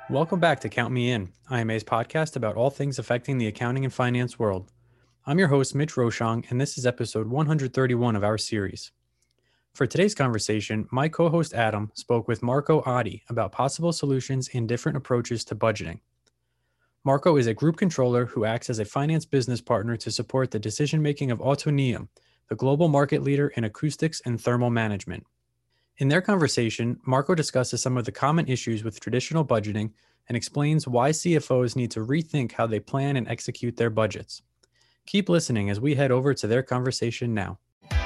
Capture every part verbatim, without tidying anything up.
Welcome back to Count Me In, I M A's podcast about all things affecting the accounting and finance world. I'm your host, Mitch Roshong, and this is episode one hundred thirty-one of our series. For today's conversation, my co-host Adam spoke with Marco Adi about possible solutions and different approaches to budgeting. Marco is a group controller who acts as a finance business partner to support the decision-making of Autoneum, the global market leader in acoustics and thermal management. In their conversation, Marco discusses some of the common issues with traditional budgeting and explains why C F Os need to rethink how they plan and execute their budgets. Keep listening as we head over to their conversation now.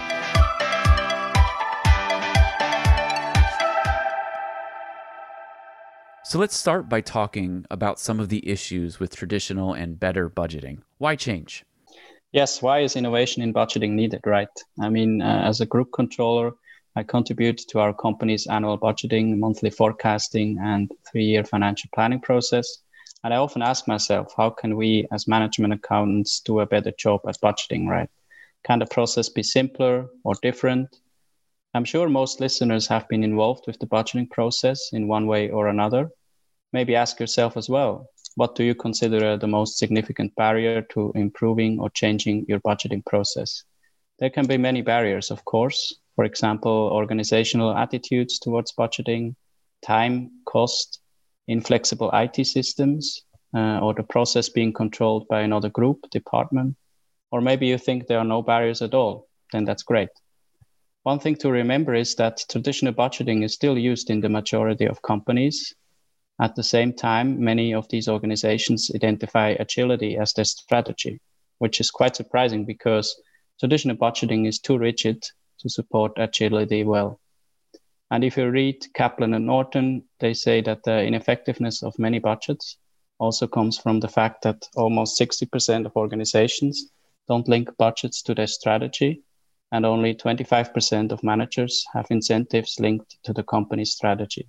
So let's start by talking about some of the issues with traditional and better budgeting. Why change? Yes, why is innovation in budgeting needed, right? I mean, uh, as a group controller, I contribute to our company's annual budgeting, monthly forecasting, and three-year financial planning process. And I often ask myself, how can we as management accountants do a better job at budgeting, right? Can the process be simpler or different? I'm sure most listeners have been involved with the budgeting process in one way or another. Maybe ask yourself as well, what do you consider the most significant barrier to improving or changing your budgeting process? There can be many barriers, of course. For example, organizational attitudes towards budgeting, time, cost, inflexible I T systems, uh, or the process being controlled by another group, department. Or maybe you think there are no barriers at all. Then that's great. One thing to remember is that traditional budgeting is still used in the majority of companies. At the same time, many of these organizations identify agility as their strategy, which is quite surprising because traditional budgeting is too rigid to support agility well. And if you read Kaplan and Norton, they say that the ineffectiveness of many budgets also comes from the fact that almost sixty percent of organizations don't link budgets to their strategy, and only twenty-five percent of managers have incentives linked to the company's strategy.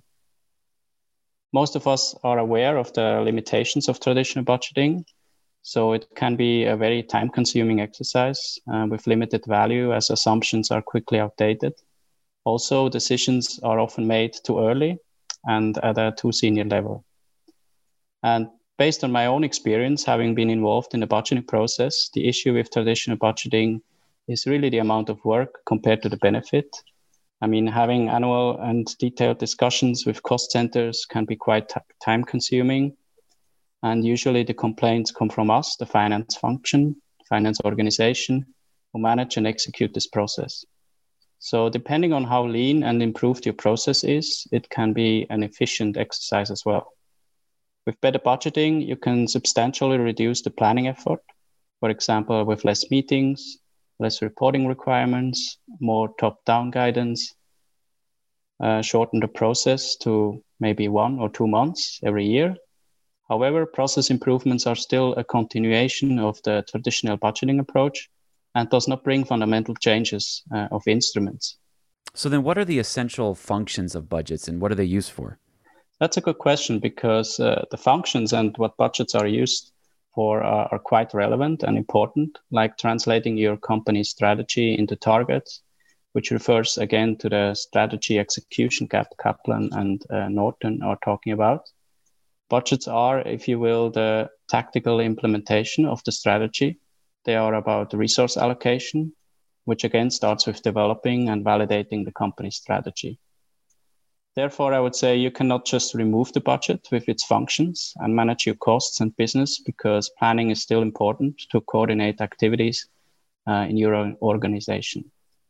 Most of us are aware of the limitations of traditional budgeting, so it can be a very time-consuming exercise uh, with limited value as assumptions are quickly outdated. Also, decisions are often made too early and at a too senior level. And based on my own experience, having been involved in the budgeting process, the issue with traditional budgeting is really the amount of work compared to the benefit. I mean, having annual and detailed discussions with cost centers can be quite t- time-consuming. And usually the complaints come from us, the finance function, finance organization, who manage and execute this process. So depending on how lean and improved your process is, it can be an efficient exercise as well. With better budgeting, you can substantially reduce the planning effort. For example, with less meetings, less reporting requirements, more top-down guidance, uh, shorten the process to maybe one or two months every year. However, process improvements are still a continuation of the traditional budgeting approach and does not bring fundamental changes uh, of instruments. So then what are the essential functions of budgets and what are they used for? That's a good question because uh, the functions and what budgets are used for are, are quite relevant and important, like translating your company's strategy into targets, which refers again to the strategy execution gap Kaplan and uh, Norton are talking about. Budgets are, if you will, the tactical implementation of the strategy. They are about resource allocation, which again starts with developing and validating the company's strategy. Therefore, I would say you cannot just remove the budget with its functions and manage your costs and business because planning is still important to coordinate activities uh, in your own organization.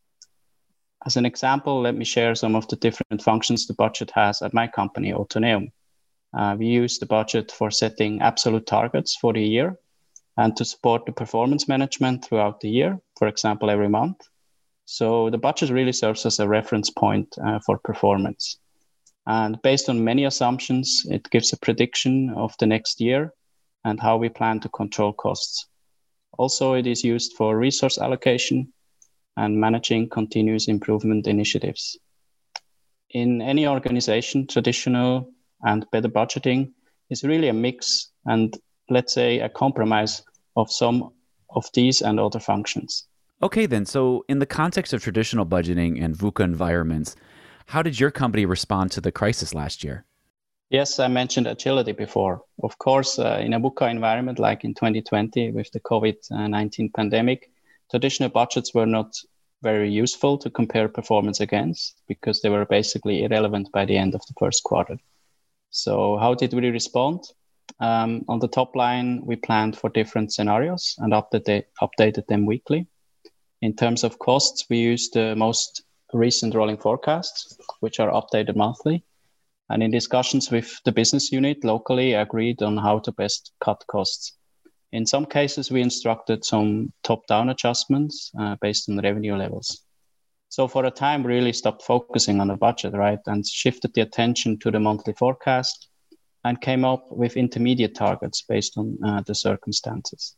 As an example, let me share some of the different functions the budget has at my company, Autoneum. Uh, we use the budget for setting absolute targets for the year and to support the performance management throughout the year, for example, every month. So the budget really serves as a reference point uh, for performance. And based on many assumptions, it gives a prediction of the next year and how we plan to control costs. Also, it is used for resource allocation and managing continuous improvement initiatives. In any organization, traditional and better budgeting is really a mix and, let's say, a compromise of some of these and other functions. Okay, then. So in the context of traditional budgeting and VUCA environments, how did your company respond to the crisis last year? Yes, I mentioned agility before. Of course, uh, in a VUCA environment like in twenty twenty with the COVID nineteen pandemic, traditional budgets were not very useful to compare performance against because they were basically irrelevant by the end of the first quarter. So how did we respond? Um, on the top line, we planned for different scenarios and update, updated them weekly. In terms of costs, we used the most recent rolling forecasts, which are updated monthly. And in discussions with the business unit locally, agreed on how to best cut costs. In some cases, we instructed some top-down adjustments uh, based on revenue levels. So for a time, we really stopped focusing on the budget, right? And shifted the attention to the monthly forecast and came up with intermediate targets based on uh, the circumstances.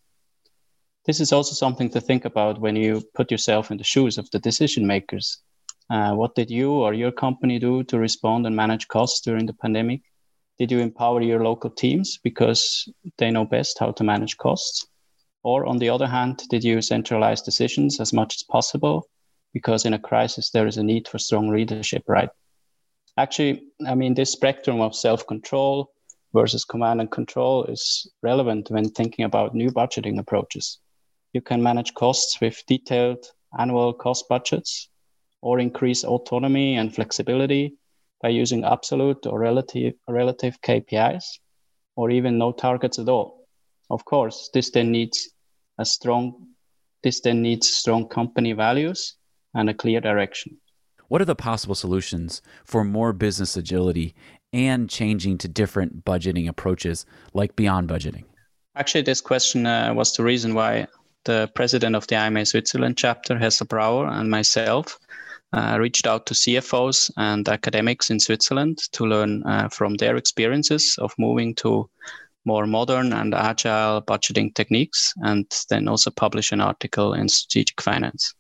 This is also something to think about when you put yourself in the shoes of the decision makers. Uh, what did you or your company do to respond and manage costs during the pandemic? Did you empower your local teams because they know best how to manage costs? Or on the other hand, did you centralize decisions as much as possible? Because in a crisis, there is a need for strong leadership, right? Actually, I mean, this spectrum of self-control versus command and control is relevant when thinking about new budgeting approaches. You can manage costs with detailed annual cost budgets or increase autonomy and flexibility by using absolute or relative, relative K P Is, or even no targets at all. Of course, this then needs a strong, this then needs strong company values and a clear direction. What are the possible solutions for more business agility and changing to different budgeting approaches like beyond budgeting? Actually, this question uh, was the reason why the president of the I M A Switzerland chapter, Hesse Brauer, and myself uh, reached out to C F Os and academics in Switzerland to learn uh, from their experiences of moving to more modern and agile budgeting techniques, and then also publish an article in Strategic Finance.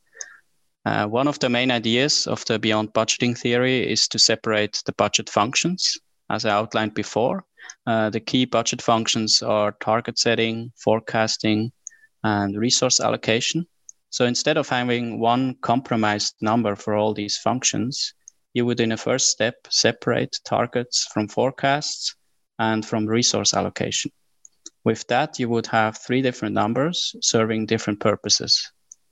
Uh, one of the main ideas of the Beyond Budgeting theory is to separate the budget functions. As I outlined before, uh, the key budget functions are target setting, forecasting, and resource allocation. So instead of having one compromised number for all these functions, you would in a first step separate targets from forecasts and from resource allocation. With that, you would have three different numbers serving different purposes.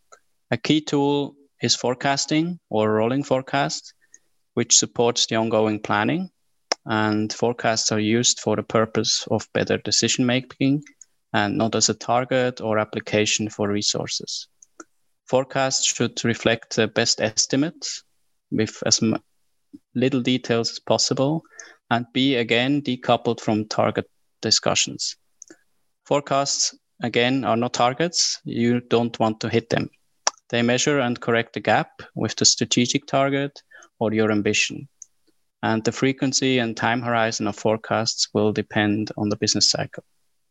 A key tool is forecasting or rolling forecast, which supports the ongoing planning. And forecasts are used for the purpose of better decision making and not as a target or application for resources. Forecasts should reflect the best estimates with as m- little details as possible and be again decoupled from target discussions. Forecasts, again, are not targets. You don't want to hit them. They measure and correct the gap with the strategic target or your ambition. And the frequency and time horizon of forecasts will depend on the business cycle.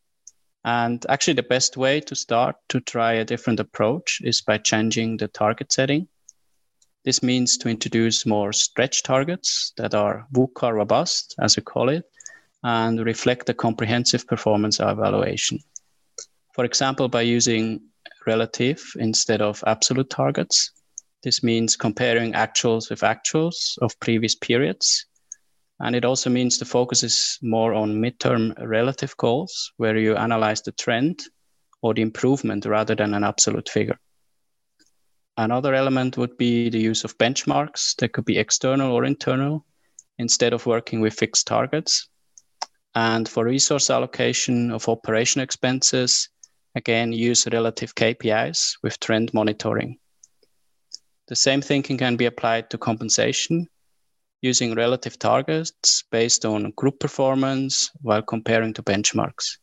And actually, the best way to start to try a different approach is by changing the target setting. This means to introduce more stretch targets that are VUCA robust, as we call it, and reflect the comprehensive performance evaluation. For example, by using relative instead of absolute targets. This means comparing actuals with actuals of previous periods. And it also means the focus is more on midterm relative goals, where you analyze the trend or the improvement rather than an absolute figure. Another element would be the use of benchmarks that could be external or internal, instead of working with fixed targets. And for resource allocation of operation expenses, again, use relative K P Is with trend monitoring. The same thinking can be applied to compensation, using relative targets based on group performance while comparing to benchmarks.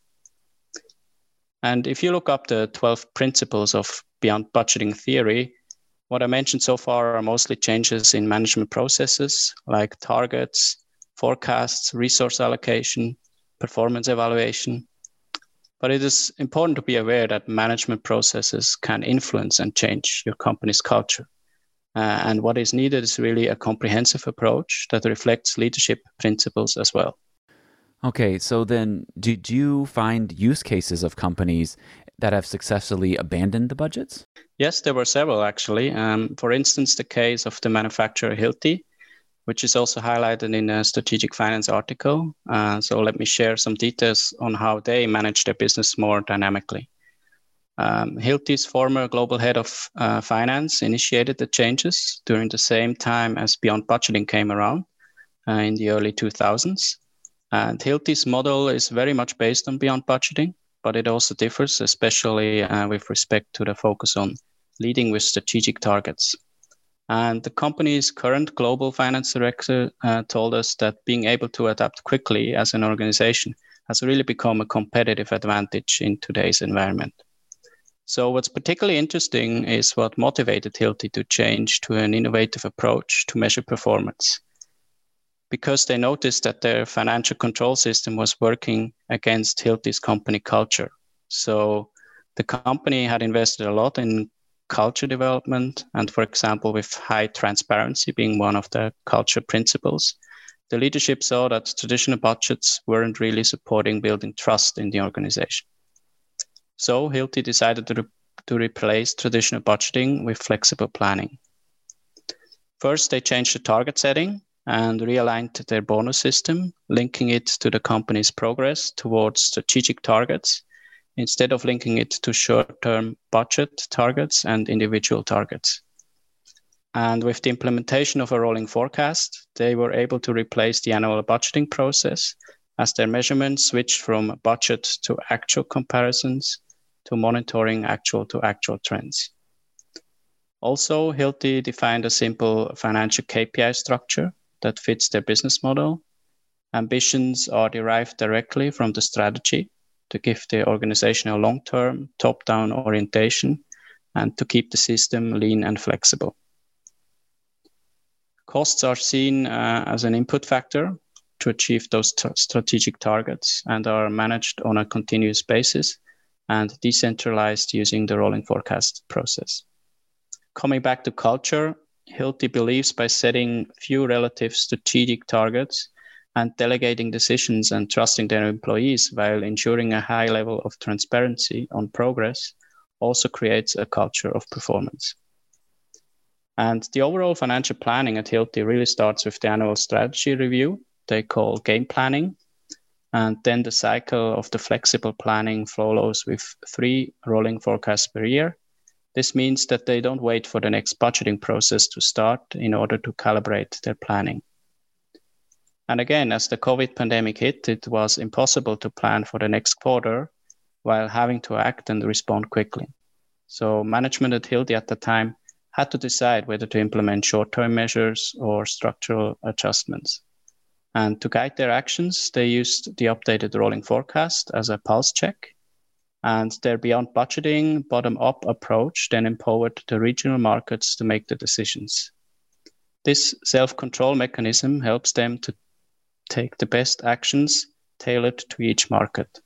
And if you look up the twelve principles of Beyond Budgeting theory, what I mentioned so far are mostly changes in management processes like targets, forecasts, resource allocation, performance evaluation. But it is important to be aware that management processes can influence and change your company's culture. Uh, and what is needed is really a comprehensive approach that reflects leadership principles as well. Okay, so then did you find use cases of companies that have successfully abandoned the budgets? Yes, there were several actually. Um, for instance, the case of the manufacturer Hilti, which is also highlighted in a strategic finance article. Uh, so let me share some details on how they manage their business more dynamically. Um, Hilti's former global head of uh, finance initiated the changes during the same time as Beyond Budgeting came around uh, in the early two thousands. And Hilti's model is very much based on Beyond Budgeting, but it also differs, especially uh, with respect to the focus on leading with strategic targets. And the company's current global finance director uh, told us that being able to adapt quickly as an organization has really become a competitive advantage in today's environment. So what's particularly interesting is what motivated Hilti to change to an innovative approach to measure performance, because they noticed that their financial control system was working against Hilti's company culture. So the company had invested a lot in culture development, and for example, with high transparency being one of the culture principles, the leadership saw that traditional budgets weren't really supporting building trust in the organization. So Hilti decided to, re- to replace traditional budgeting with flexible planning. First, they changed the target setting and realigned their bonus system, linking it to the company's progress towards strategic targets, instead of linking it to short-term budget targets and individual targets. And with the implementation of a rolling forecast, they were able to replace the annual budgeting process as their measurements switched from budget to actual comparisons to monitoring actual to actual trends. Also, Hilti defined a simple financial K P I structure that fits their business model. Ambitions are derived directly from the strategy to give the organization a long-term, top-down orientation and to keep the system lean and flexible. Costs are seen uh, as an input factor to achieve those t- strategic targets and are managed on a continuous basis and decentralized using the rolling forecast process. Coming back to culture, Hilti believes by setting few relative strategic targets and delegating decisions and trusting their employees while ensuring a high level of transparency on progress also creates a culture of performance. And the overall financial planning at Hilti really starts with the annual strategy review they call game planning. And then the cycle of the flexible planning follows with three rolling forecasts per year. This means that they don't wait for the next budgeting process to start in order to calibrate their planning. And again, as the COVID pandemic hit, it was impossible to plan for the next quarter while having to act and respond quickly. So management at Hilti at the time had to decide whether to implement short-term measures or structural adjustments. And to guide their actions, they used the updated rolling forecast as a pulse check. And their Beyond Budgeting bottom-up approach then empowered the regional markets to make the decisions. This self-control mechanism helps them to take the best actions tailored to each market.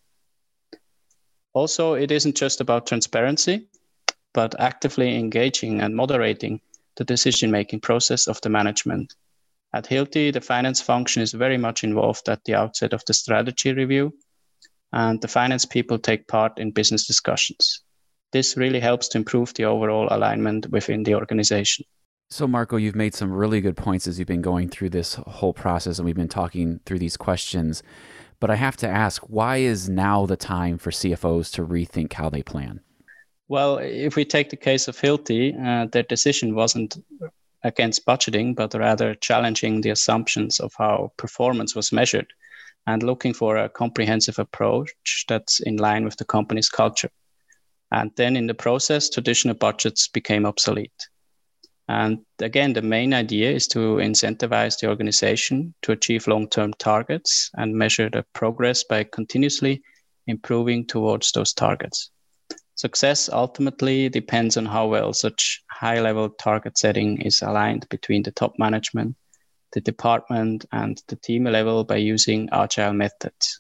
Also, it isn't just about transparency, but actively engaging and moderating the decision-making process of the management. At Hilti, the finance function is very much involved at the outset of the strategy review, and the finance people take part in business discussions. This really helps to improve the overall alignment within the organization. So, Marco, you've made some really good points as you've been going through this whole process, and we've been talking through these questions. But I have to ask, why is now the time for C F Os to rethink how they plan? Well, if we take the case of Hilti, uh, their decision wasn't against budgeting, but rather challenging the assumptions of how performance was measured and looking for a comprehensive approach that's in line with the company's culture. And then in the process, traditional budgets became obsolete. And again, the main idea is to incentivize the organization to achieve long-term targets and measure the progress by continuously improving towards those targets. Success ultimately depends on how well such high-level target setting is aligned between the top management, the department, and the team level by using agile methods.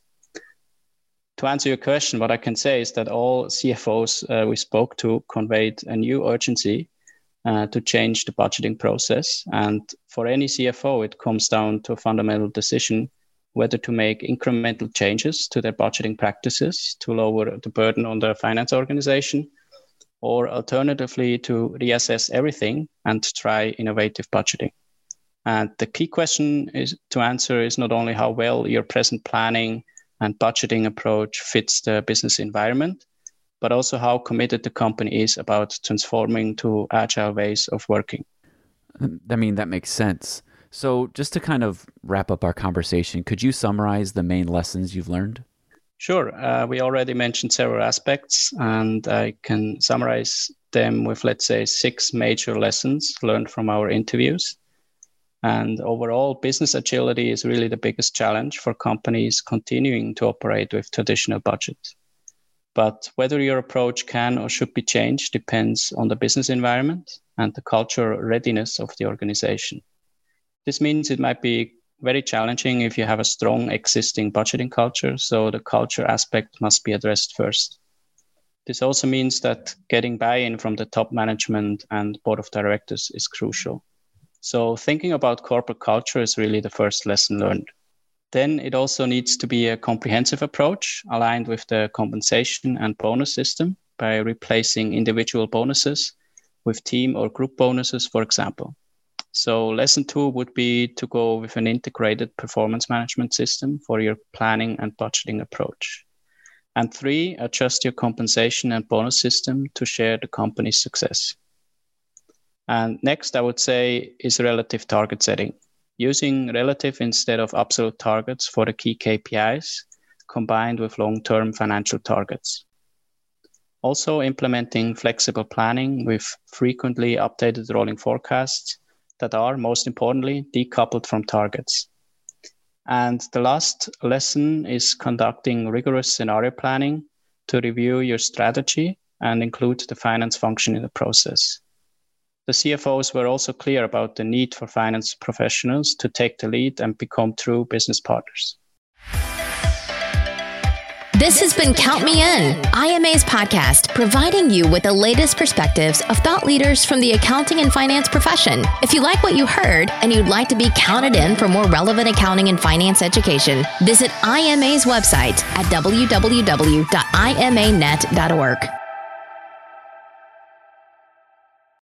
To answer your question, what I can say is that all C F Os uh, we spoke to conveyed a new urgency uh, to change the budgeting process. And for any C F O, it comes down to a fundamental decision whether to make incremental changes to their budgeting practices to lower the burden on the finance organization, or alternatively to reassess everything and try innovative budgeting. And the key question is to answer is not only how well your present planning and budgeting approach fits the business environment, but also how committed the company is about transforming to agile ways of working. I mean, that makes sense. So just to kind of wrap up our conversation, could you summarize the main lessons you've learned? Sure. Uh, we already mentioned several aspects, and I can summarize them with, let's say, six major lessons learned from our interviews. And overall, business agility is really the biggest challenge for companies continuing to operate with traditional budgets. But whether your approach can or should be changed depends on the business environment and the cultural readiness of the organization. This means it might be very challenging if you have a strong existing budgeting culture, so the culture aspect must be addressed first. This also means that getting buy-in from the top management and board of directors is crucial. So thinking about corporate culture is really the first lesson learned. Then it also needs to be a comprehensive approach aligned with the compensation and bonus system by replacing individual bonuses with team or group bonuses, for example. So lesson two would be to go with an integrated performance management system for your planning and budgeting approach. And three, adjust your compensation and bonus system to share the company's success. And next, I would say, is relative target setting. Using relative instead of absolute targets for the key K P Is, combined with long-term financial targets. Also implementing flexible planning with frequently updated rolling forecasts that are, most importantly, decoupled from targets. And the last lesson is conducting rigorous scenario planning to review your strategy and include the finance function in the process. The C F Os were also clear about the need for finance professionals to take the lead and become true business partners. This has been Count Me In, I M A's podcast, providing you with the latest perspectives of thought leaders from the accounting and finance profession. If you like what you heard and you'd like to be counted in for more relevant accounting and finance education, visit I M A's website at w w w dot i m a net dot org.